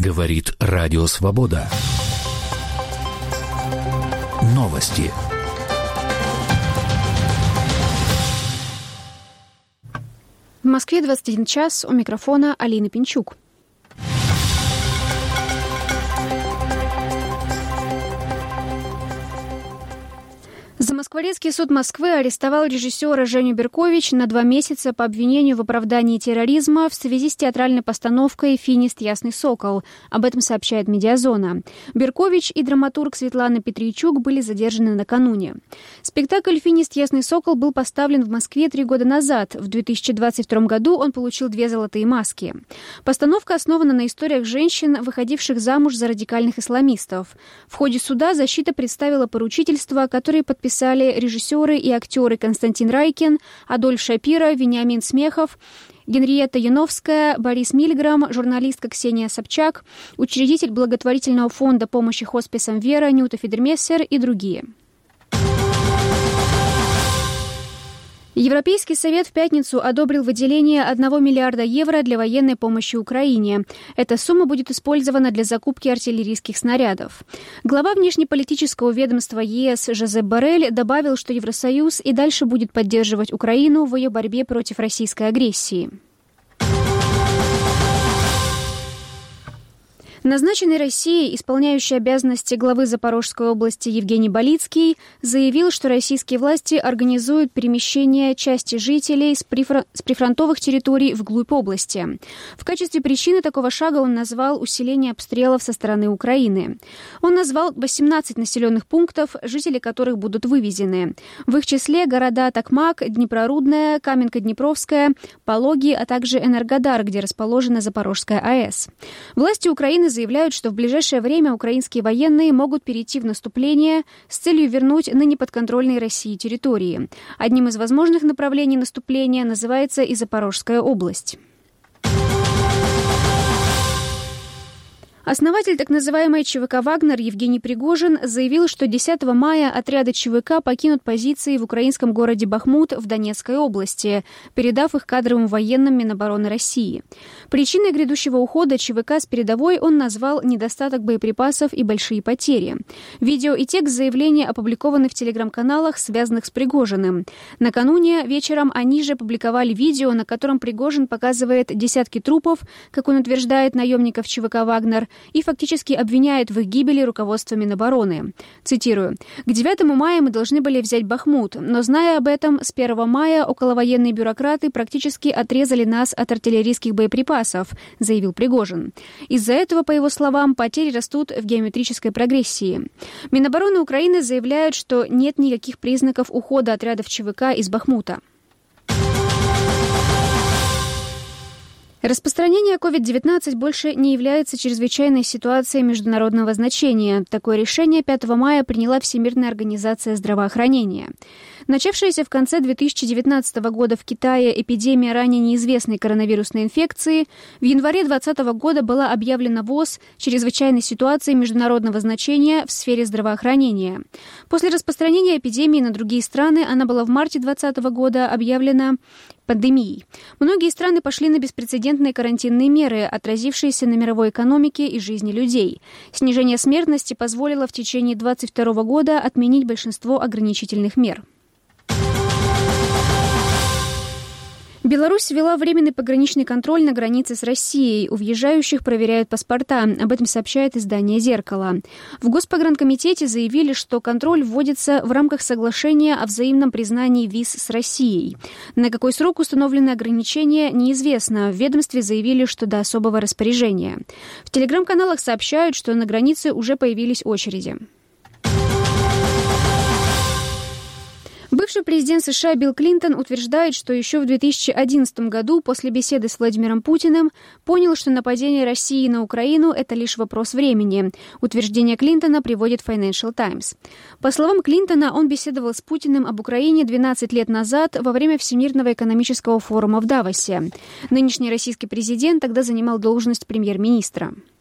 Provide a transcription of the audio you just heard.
Говорит Радио Свобода. Новости. В Москве 21 час. У микрофона Алина Пинчук. Замоскворецкий суд Москвы арестовал режиссера Женю Беркович на 2 месяца по обвинению в оправдании терроризма в связи с театральной постановкой «Финист. Ясный сокол». Об этом сообщает «Медиазона». Беркович и драматург Светлана Петрийчук были задержаны накануне. Спектакль «Финист. Ясный сокол» был поставлен в Москве 3 года назад. В 2022 году он получил 2 золотые маски. Постановка основана на историях женщин, выходивших замуж за радикальных исламистов. В ходе суда защита представила поручительства, которые подписали режиссеры и актеры Константин Райкин, Адольф Шапира, Вениамин Смехов, Генриетта Яновская, Борис Мильграм, журналистка Ксения Собчак, учредитель благотворительного фонда помощи хосписам «Вера» Нюта Фидермессер и другие. Европейский совет в пятницу одобрил выделение 1 миллиарда евро для военной помощи Украине. Эта сумма будет использована для закупки артиллерийских снарядов. Глава внешнеполитического ведомства ЕС Жозеп Боррель добавил, что Евросоюз и дальше будет поддерживать Украину в ее борьбе против российской агрессии. Назначенный Россией, исполняющий обязанности главы Запорожской области Евгений Болицкий, заявил, что российские власти организуют перемещение части жителей с прифронтовых территорий вглубь области. В качестве причины такого шага он назвал усиление обстрелов со стороны Украины. Он назвал 18 населенных пунктов, жители которых будут вывезены. В их числе города Токмак, Днепрорудная, Каменка-Днепровская, Пологи, а также Энергодар, где расположена Запорожская АЭС. Власти Украины заявляют, что в ближайшее время украинские военные могут перейти в наступление с целью вернуть ныне подконтрольные России территории. Одним из возможных направлений наступления называется и Запорожская область. Основатель так называемой ЧВК «Вагнер» Евгений Пригожин заявил, что 10 мая отряды ЧВК покинут позиции в украинском городе Бахмут в Донецкой области, передав их кадровым военным Минобороны России. Причиной грядущего ухода ЧВК с передовой он назвал недостаток боеприпасов и большие потери. Видео и текст заявления опубликованы в телеграм-каналах, связанных с Пригожиным. Накануне вечером они же опубликовали видео, на котором Пригожин показывает десятки трупов, как он утверждает, наемников ЧВК «Вагнер», и фактически обвиняет в их гибели руководство Минобороны. Цитирую. «К 9 мая мы должны были взять Бахмут, но, зная об этом, с 1 мая околовоенные бюрократы практически отрезали нас от артиллерийских боеприпасов», заявил Пригожин. Из-за этого, по его словам, потери растут в геометрической прогрессии. Минобороны Украины заявляют, что нет никаких признаков ухода отрядов ЧВК из Бахмута. Распространение COVID-19 больше не является чрезвычайной ситуацией международного значения. Такое решение 5 мая приняла Всемирная организация здравоохранения. Начавшаяся в конце 2019 года в Китае эпидемия ранее неизвестной коронавирусной инфекции в январе 2020 года была объявлена ВОЗ чрезвычайной ситуацией международного значения в сфере здравоохранения. После распространения эпидемии на другие страны она была в марте 2020 года объявлена пандемией. Многие страны пошли на беспрецедентные карантинные меры, отразившиеся на мировой экономике и жизни людей. Снижение смертности позволило в течение 2022 года отменить большинство ограничительных мер. Беларусь ввела временный пограничный контроль на границе с Россией. У въезжающих проверяют паспорта. Об этом сообщает издание «Зеркало». В Госпогранкомитете заявили, что контроль вводится в рамках соглашения о взаимном признании виз с Россией. На какой срок установлены ограничения, неизвестно. В ведомстве заявили, что до особого распоряжения. В телеграм-каналах сообщают, что на границе уже появились очереди. Бывший президент США Билл Клинтон утверждает, что еще в 2011 году после беседы с Владимиром Путиным понял, что нападение России на Украину – это лишь вопрос времени. Утверждение Клинтона приводит Financial Times. По словам Клинтона, он беседовал с Путиным об Украине 12 лет назад во время Всемирного экономического форума в Давосе. Нынешний российский президент тогда занимал должность премьер-министра.